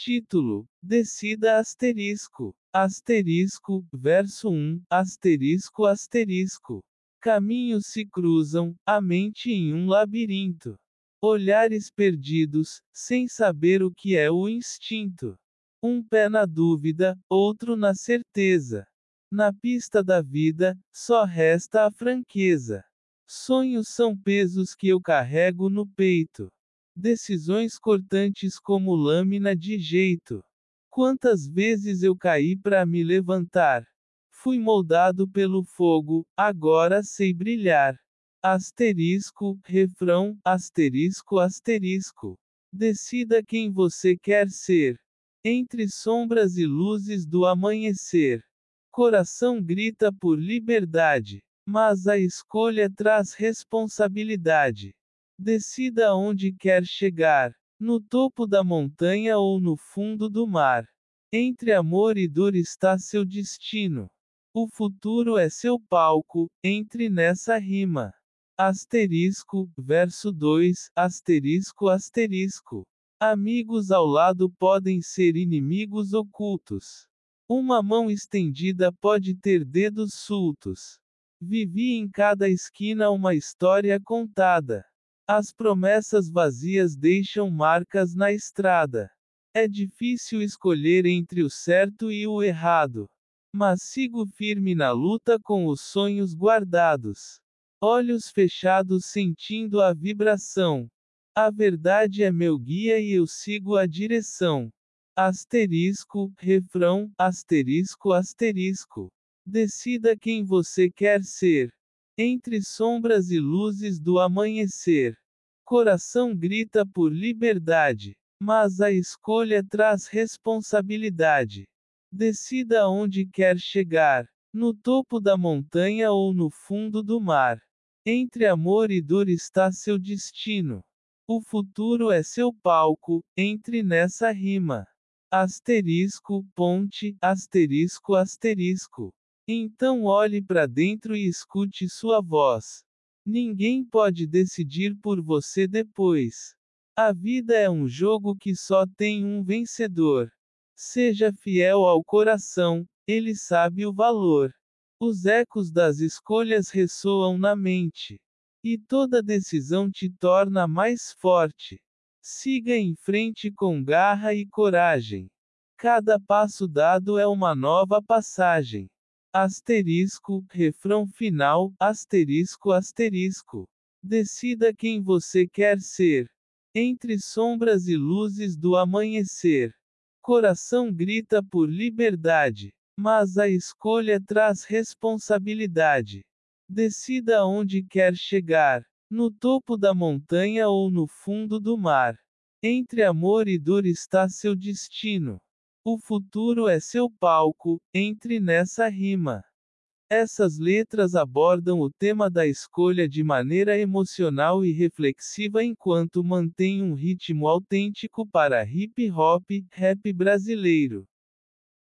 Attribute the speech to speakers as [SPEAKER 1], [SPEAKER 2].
[SPEAKER 1] Título: Decida asterisco. Asterisco, verso 1, asterisco asterisco. Caminhos se cruzam, a mente em um labirinto. Olhares perdidos, sem saber o que é o instinto. Um pé na dúvida, outro na certeza. Na pista da vida, só resta a franqueza. Sonhos são pesos que eu carrego no peito. Decisões cortantes como lâmina de jeito. Quantas vezes eu caí para me levantar? Fui moldado pelo fogo, agora sei brilhar. Asterisco, refrão, asterisco asterisco. Decida quem você quer ser. Entre sombras e luzes do amanhecer. Coração grita por liberdade, mas a escolha traz responsabilidade. Decida onde quer chegar, no topo da montanha ou no fundo do mar. Entre amor e dor está seu destino. O futuro é seu palco, entre nessa rima. Asterisco, verso 2, asterisco asterisco. Amigos ao lado podem ser inimigos ocultos. Uma mão estendida pode ter dedos sultos. Vivi em cada esquina uma história contada. As promessas vazias deixam marcas na estrada. É difícil escolher entre o certo e o errado. Mas sigo firme na luta com os sonhos guardados. Olhos fechados sentindo a vibração. A verdade é meu guia e eu sigo a direção. Asterisco, refrão, asterisco asterisco. Decida quem você quer ser. Entre sombras e luzes do amanhecer. Coração grita por liberdade, mas a escolha traz responsabilidade. Decida onde quer chegar, no topo da montanha ou no fundo do mar. Entre amor e dor está seu destino. O futuro é seu palco, entre nessa rima. Asterisco, ponte, asterisco asterisco. Então olhe para dentro e escute sua voz. Ninguém pode decidir por você depois. A vida é um jogo que só tem um vencedor. Seja fiel ao coração, ele sabe o valor. Os ecos das escolhas ressoam na mente. E toda decisão te torna mais forte. Siga em frente com garra e coragem. Cada passo dado é uma nova passagem. Asterisco, refrão final, asterisco asterisco. Decida quem você quer ser. Entre sombras e luzes do amanhecer. Coração grita por liberdade, mas a escolha traz responsabilidade. Decida onde quer chegar, no topo da montanha ou no fundo do mar. Entre amor e dor está seu destino. O futuro é seu palco, entre nessa rima. Essas letras abordam o tema da escolha de maneira emocional e reflexiva enquanto mantém um ritmo autêntico para hip hop, rap brasileiro.